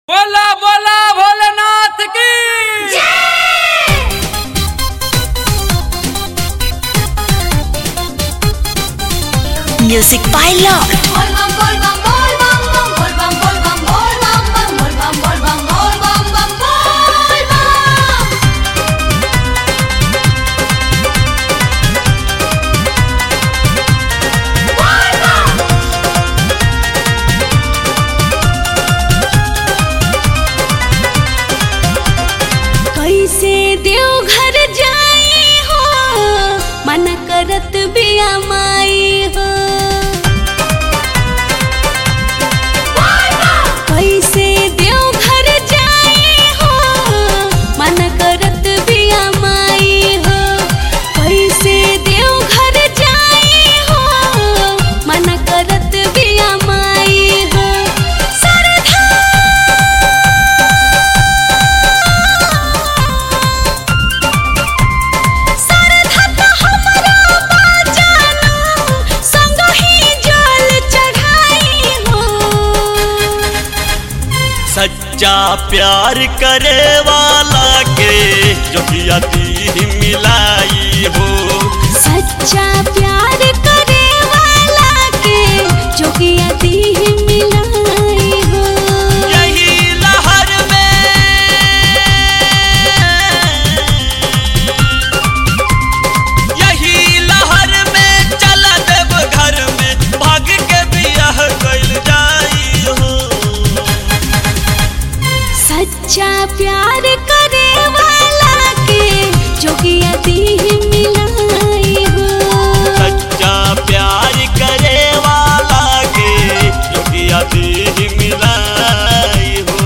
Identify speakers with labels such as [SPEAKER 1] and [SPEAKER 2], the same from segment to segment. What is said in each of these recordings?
[SPEAKER 1] बोला बोला भोलेनाथ की
[SPEAKER 2] Music by Lord.
[SPEAKER 3] कैसे देवघर जाई हो मन करत बिया माई हो। कैसे देवघर जाई हो मन करत बिया माई हो। कैसे देवघर जाई हो मन करत बिया माई हो।
[SPEAKER 4] सच्चा प्यार करे वाला के जो यदि मिलाई हो।
[SPEAKER 3] सच्चा प्यार करे वाला के जो यदि मिलाई हो।
[SPEAKER 4] यही लहर में चल देव घर में भाग के बियाह कइल जाई हो।
[SPEAKER 3] सच्चा प्यार करे वाला के जो यदि मिलाई हो।
[SPEAKER 4] सच्चा प्यार करे वाला के जो यदि मिलाई हो।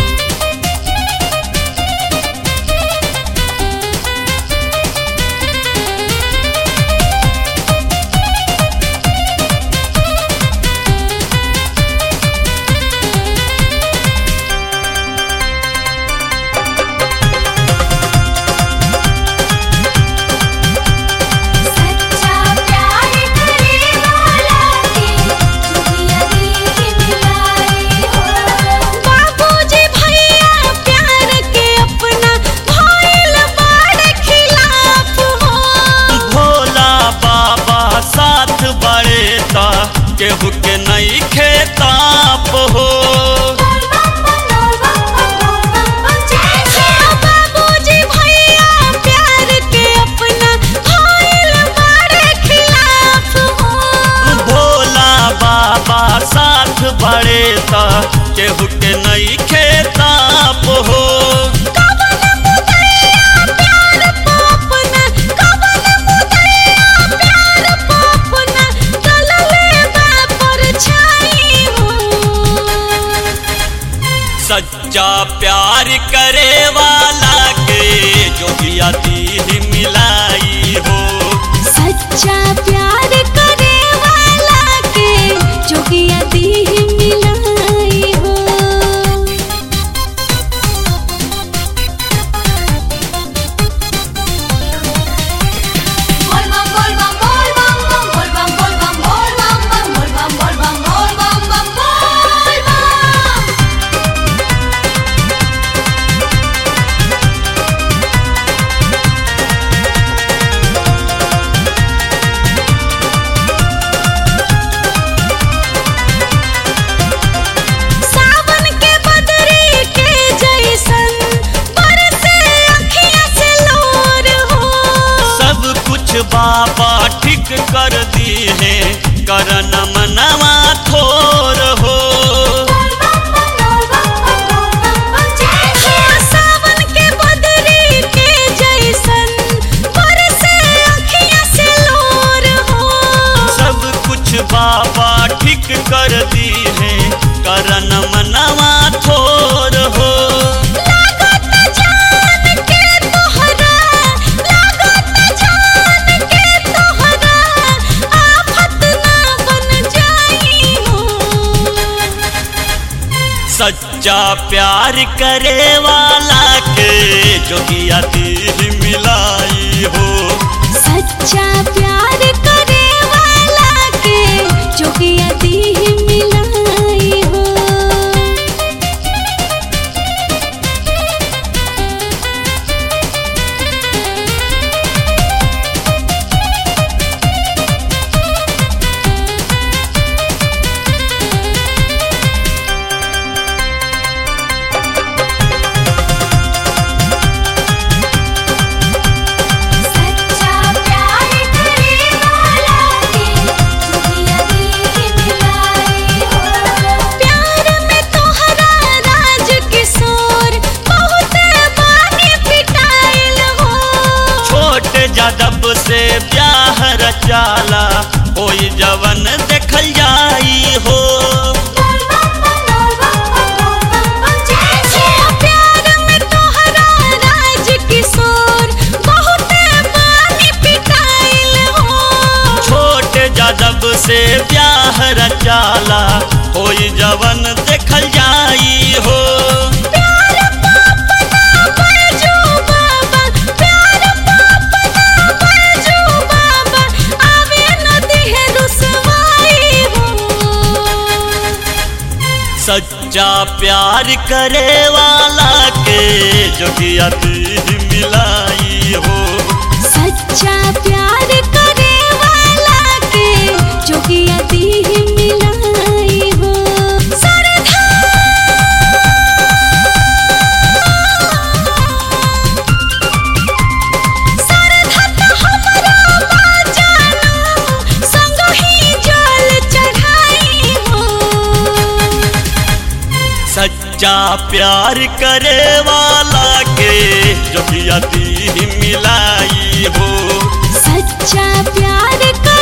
[SPEAKER 3] सच्चा प्यार करे वाला के जो यदि मिलाई हो। बाबूजी भैया प्यार के अपना भइल बड़ खिलाफ हो।
[SPEAKER 4] भोला बाबा साथ बड़े ता केहू के नहीं खेताप हो।
[SPEAKER 3] बाबूजी भैया प्यार के अपना भइल बड़ खिलाफ हो।
[SPEAKER 4] भोला बाबा साथ बड़े ता केहू के नहीं खेताप हो। सच्चा प्यार करे वाला के जो यदि मिलाई हो।
[SPEAKER 3] सच्चा प्यार करे वाला के जो यदि मिलाई हो। सावन के बदरी के जैसन बरसे अखियाँ से लोर हो।
[SPEAKER 4] सब कुछ बाबा ठीक कर दी है करन मनवा थोर हो।
[SPEAKER 3] सावन के बदरी के जैसन बरसे अखियाँ से लोर हो।
[SPEAKER 4] सब कुछ बाबा ठीक कर दी है करन मनवा थोर हो।
[SPEAKER 3] लागत जान के तोहरा आफत ना बन जाई हो।
[SPEAKER 4] सच्चा प्यार करे वाला के जो यदि मिलाई हो।
[SPEAKER 3] सच्चा प्यार करे वाला के जो यदि मिलाई हो।
[SPEAKER 4] रचाला होई जवन देखल जाई हो।
[SPEAKER 3] प्यार में तोहरा राज किशोर बहुते पानी पिटाइल हो।
[SPEAKER 4] छोटे जादव से ब्याह रचाला होई जवन देखल जाई हो।
[SPEAKER 3] प्यार पाप ना बैजू बाबा, प्यार पाप ना बैजू बाबा, आवे न दिहे रुसवाई हो।
[SPEAKER 4] सच्चा प्यार करे वाला के जोगिया दी मिलाई हो।
[SPEAKER 3] सच्चा प्यार करे वाला के जोगिया दी मिलाई हो। सरधा सरधा तो हमरा बाजानो संग ही जल चढ़ाई हो।
[SPEAKER 4] सच्चा प्यार करे वाला के जोगिया दी मिलाई हो।
[SPEAKER 3] सच्चा प्यार